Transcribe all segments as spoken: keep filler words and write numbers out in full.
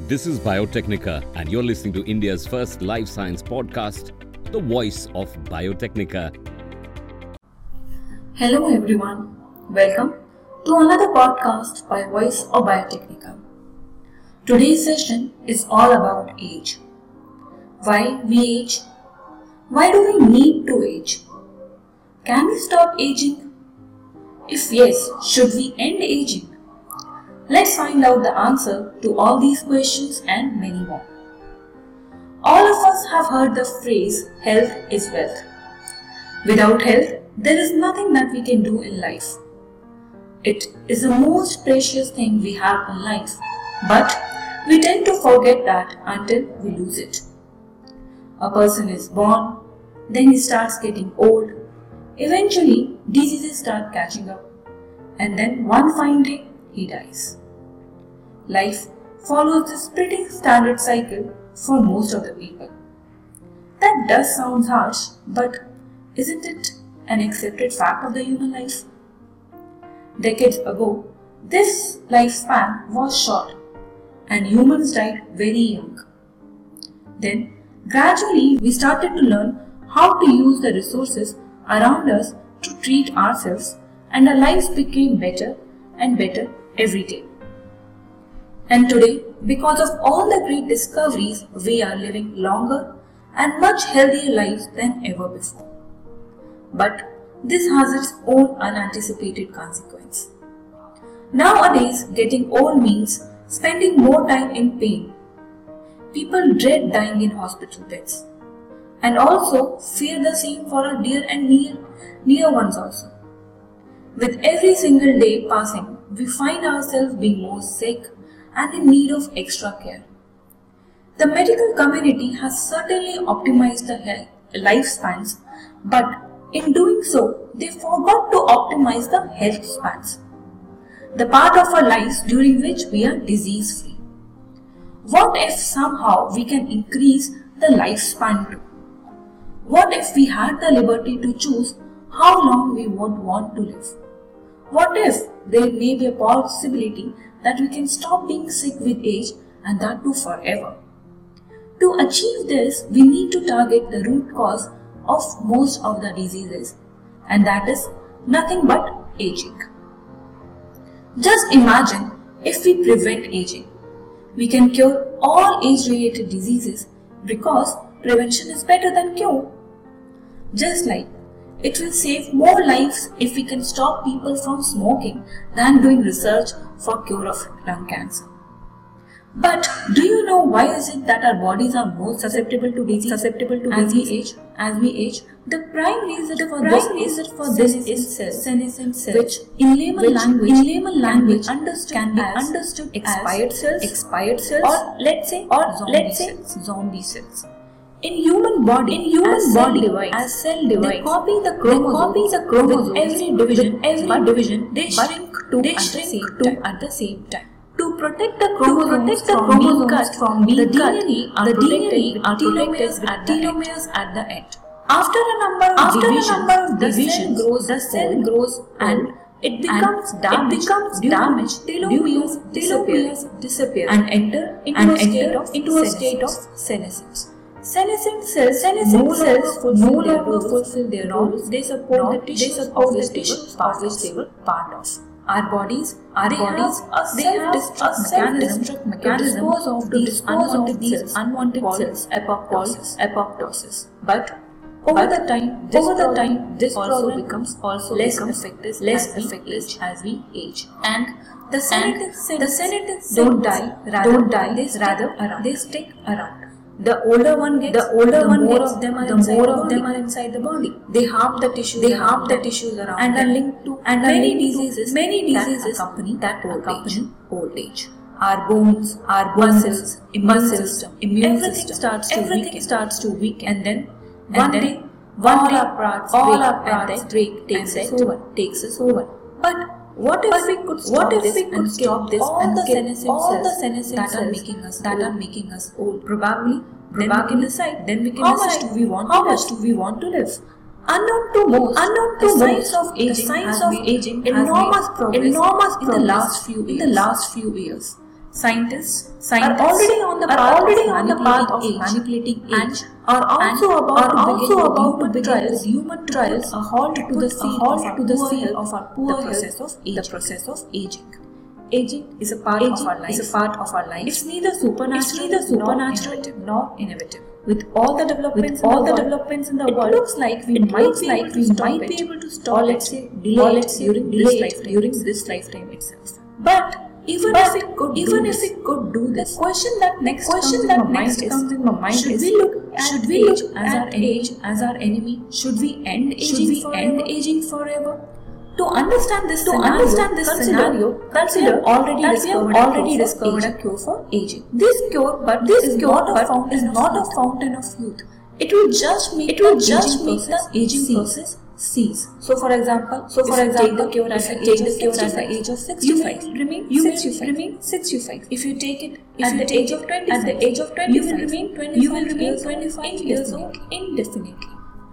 This is Biotechnica, and you're listening to India's first life science podcast, The Voice of Biotechnica. Hello everyone, welcome to another podcast by Voice of Biotechnica. Today's session is all about age. Why we age? Why do we need to age? Can we stop aging? If yes, should we end aging? Let's find out the answer to all these questions and many more. All of us have heard the phrase, health is wealth. Without health, there is nothing that we can do in life. It is the most precious thing we have in life, but we tend to forget that until we lose it. A person is born, then he starts getting old. Eventually, diseases start catching up, and then one fine day, he dies. Life follows this pretty standard cycle for most of the people. That does sound harsh, but isn't it an accepted fact of the human life? Decades ago, this lifespan was short and humans died very young. Then, gradually we started to learn how to use the resources around us to treat ourselves, and our lives became better and better every day. And today, because of all the great discoveries, we are living longer and much healthier lives than ever before. But this has its own unanticipated consequence. Nowadays, getting old means spending more time in pain. People dread dying in hospital beds, and also fear the same for our dear and near, near ones also. With every single day passing, we find ourselves being more sick and in need of extra care. The medical community has certainly optimized the health, lifespans, but in doing so, they forgot to optimize the health spans, the part of our lives during which we are disease free. What if somehow we can increase the lifespan too? What if we had the liberty to choose how long we would want to live? What if there may be a possibility that we can stop being sick with age, and that too forever? To achieve this, we need to target the root cause of most of the diseases, and that is nothing but aging. Just imagine if we prevent aging. We can cure all age-related diseases because prevention is better than cure. Just like it will save more lives if we can stop people from smoking than doing research for cure of lung cancer. But do you know why is it that our bodies are more susceptible to disease susceptible to as disease we age? As we age, the prime reason the for prime this reason for this is cells, senescent cells, which in layman language, in layman language understood can be as understood expired cells, expired cells, or let's say, or let's say zombie cells. In human body, in human as body, divide, as cell divide, they copy the chromosomes. Copy the chromosomes. With every division, every but, division, they shrink to they at shrink the to at the same time. To protect the chromosomes, the from being cut, from being the cut, D N A are the D N A are telomeres at the telomeres at the end. After a number of After divisions, a number of the cell grows, the cell grows, and it becomes and damaged. It becomes damaged. Telomeres telomeres disappear and enter into and a state of into a state of senescence. Senescent cells, senescent no cells no longer fulfill their roles. They support the tissues of which they were part of. Our bodies, our bodies, they have a self-destruct mechanism to dispose of these unwanted cells, unwanted cells, apoptosis, apoptosis. But over the time, over the time, this also becomes also less effective, less effective as we age. And the senescent cells, the senescent don't die, don't die. They rather around. They stick around. The older one gets, the older the one more gets, of them are the more the of them are inside the body. They harm the tissues. They harm the tissues around and are linked to and many diseases. Many diseases that accompany that old age. Old age. Our bones, our muscles, immune system, immune everything system, starts to everything weaken. starts to weaken, and then and one then, day, one day, our parts all break, our parts and break, takes us over, takes us over. But what if but we could stop what if this we could and stop this all and the senescent all cells the senescent that cells are making us that old. are making us old? Probably, probably then we can decide. Then we can how decide much do we want how to much live. do we want to live? Unknown to most, unknown to the most, science of aging, the science of aging, enormous progress, enormous progress in the last few in the last few years. Scientists, scientists are already on the path already of, on the path of manipulating age and are also and about, are to, also begin about to begin trials, human trials, a halt to the halt to the sale of our poor the process of aging. The process of aging. Aging is a part aging of our life. Is a part of our life. It's neither supernatural, it's neither supernatural nor innovative. With all the developments, all the, the developments in the it world, looks like we it might, like we might be able to stop, or let's say, delay or let's say during this lifetime, during this lifetime itself. But even but if it could, even if it could do this, the question that next question that next comes in my mind is: should we look at should we look as our age as our enemy? Should we end aging? Should we end aging forever? To understand this, to scenario, understand this consider, scenario, consider already that we have already discovered a cure for aging. This cure, but this is cure, not a fountain is not a fountain of youth. It will just make it will just make the aging process cease. So, for example, so for example, take the cure at the age of sixty-five, you will remain you will remain sixty-five. If you take it at the age of twenty, at the age of twenty, you will remain twenty. You will remain twenty-five years old indefinitely.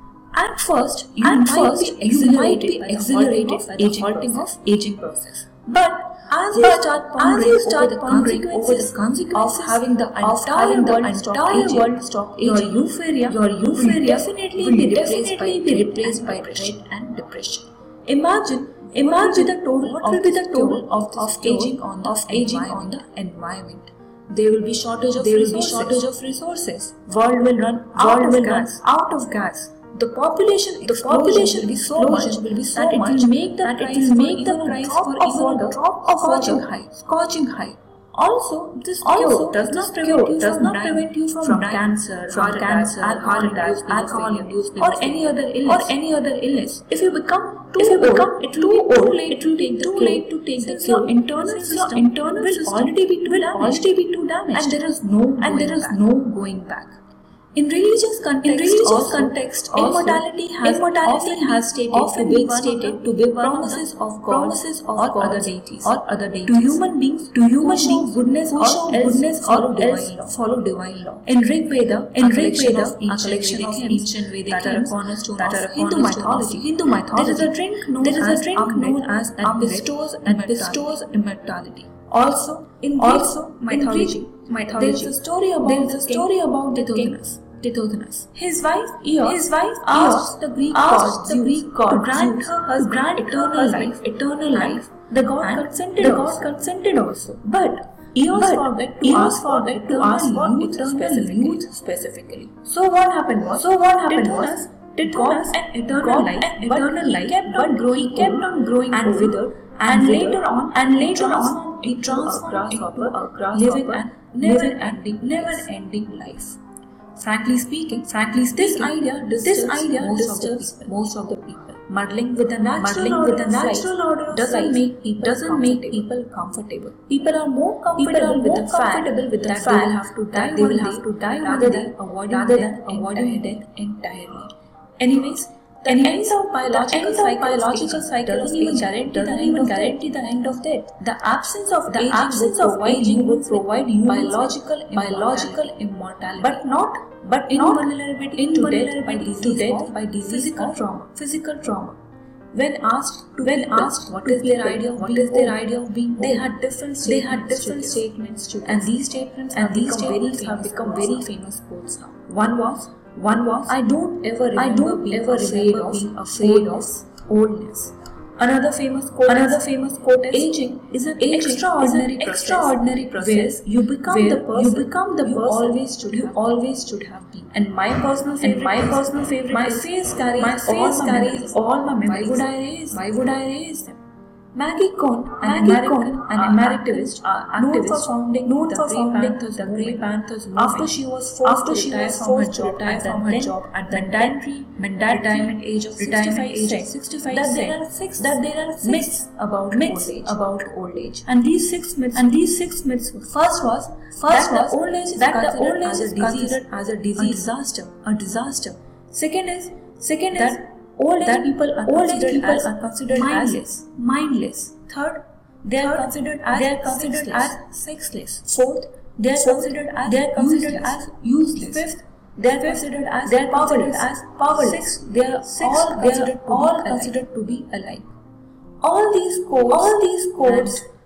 At first, you At might first, be exhilarated, you might be exhilarated by the halting of aging process. But as you start pondering, you start over, the pondering over the consequences of having the entire world stop aging, world stop aging, your euphoria, your euphoria will definitely will be replaced by, be replaced by dread and depression. Imagine, imagine the total. What will be the total of, of aging on the of aging on the environment? There will be shortage of there will be shortage of resources. World will run world will run out of gas. The population, the population will be so much, will be so that it will make the that it will make the price for even a drop of scorching high, scorching high. Also, this cure does not prevent you does not prevent you from cancer, from cancer, alcohol-induced, alcohol-induced, or any other illness, or any other illness. If you become too if you become it will be too late to take too late to take the cure. Internal system, internal will already be will already be too damaged, and there is no and there is no going back. In religious context, in religious also, context, also, immortality has immortality has stated often to be stated to give promises of promises of or other deities or other deities to human beings to human beings goodness or goodness or else follow divine law. In Rig Veda, in Rig Veda, a collection of ancient Vedic that are a cornerstone of Hindu mythology. Hindu mythology. There is a drink known there is a drink known as and bestows and bestows immortality. Also, in also mythology, mythology, there is a story about there is a story about Tithonus. Tithonus. His wife Eos, his wife asked the Greek god, the Greek god to grant her husband grant eternal life, eternal life. The god consented. The god consented also, but Eos but forgot to Eos ask forgot to ask for eternal youth specifically. So what happened was, so what happened was, Tithonus an eternal life, an eternal life kept on growing, kept on growing and withered. And later on, and later on, it transformed into a grasshopper, living and never-ending, never-ending life. Frankly speaking, frankly speaking, this idea, this idea most disturbs of most of the people. Muddling with the natural order, with the natural order doesn't make people doesn't make people comfortable. People are more comfortable with the fact with the fact they will have to die. They will have to die rather than avoiding rather than avoiding death entirely. Anyways. The end of biological cycle, biological cycle doesn't even guarantee doesn't even guarantee the end of death. The absence of the absence of aging would provide you biological biological immortality, but not but invulnerability to death by disease by physical trauma. Physical trauma. When asked to when asked what is their idea of what is their idea of being, they had different they had different statements to and these statements and these statements have become very famous quotes now. One was. One was, I don't ever remember I don't being ever afraid of being afraid of oldness. Another famous quote Another famous quote is, aging is an aging extraordinary, is an extraordinary process where you become where the person you become the you person always should you have always should have been. And my personal favorite and my personal favorite my face carries my face all carries my all my memories. Why would I raise why would I raise them? Maggie Cohn, an Maggie American, Cohn, an Americanist, uh, known for founding, known for founding the Grey Panthers movement. After she was forced after she was forced to retire from her job at the mandatory retirement age of sixty-five, that there are six that there are six myths about myths old age, about old age. And these six myths and these six myths. First was first that the old age is that the old age is considered as a disease, a disaster, a disaster. Second is second is Old age people are old age people as are considered mindless. as mindless. Third, they are considered as they are considered sexless. as sexless. Fourth, they are Fourth, considered as they are considered useless. as useless. Fifth, they are considered as they are powerless. as powerless. Sixth, they are Sixth, all they are all considered to be alive. All these codes, all these codes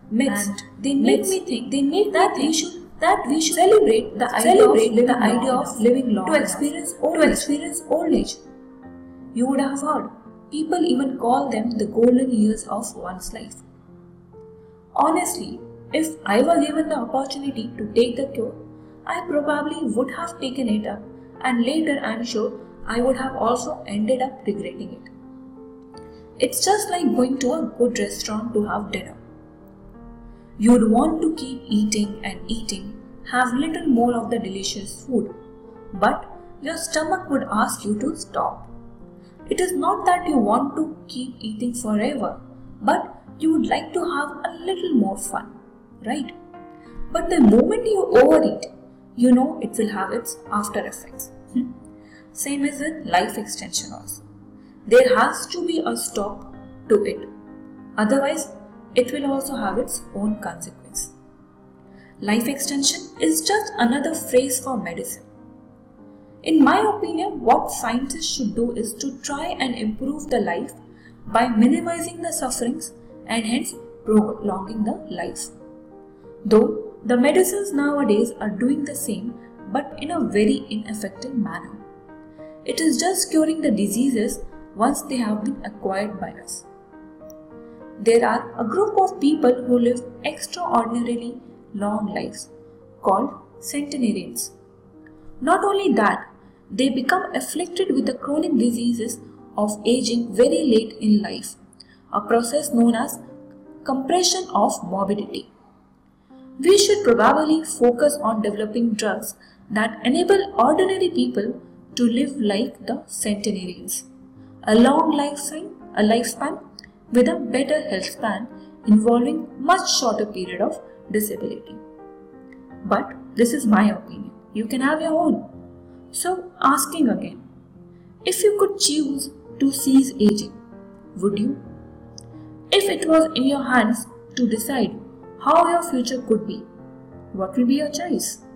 myths, and they make me think they make that we should that we should celebrate the celebrate idea of the idea of living long to experience old to experience old age. You would have heard people even call them the golden years of one's life. Honestly, if I were given the opportunity to take the cure, I probably would have taken it up, and later I'm sure I would have also ended up regretting it. It's just like going to a good restaurant to have dinner. You'd want to keep eating and eating, have little more of the delicious food, but your stomach would ask you to stop. It is not that you want to keep eating forever, but you would like to have a little more fun, right? But the moment you overeat, you know it will have its after effects. Same as with life extension also. There has to be a stop to it. Otherwise, it will also have its own consequence. Life extension is just another phrase for medicine. In my opinion, what scientists should do is to try and improve the life by minimizing the sufferings and hence prolonging the life. Though the medicines nowadays are doing the same but in a very ineffective manner. It is just curing the diseases once they have been acquired by us. There are a group of people who live extraordinarily long lives called centenarians. Not only that, they become afflicted with the chronic diseases of aging very late in life, a process known as compression of morbidity. We should probably focus on developing drugs that enable ordinary people to live like the centenarians, a long lifespan, a lifespan with a better health span involving much shorter period of disability. But this is my opinion. You can have your own. So, asking again, if you could choose to cease aging, would you? If it was in your hands to decide how your future could be, what will be your choice?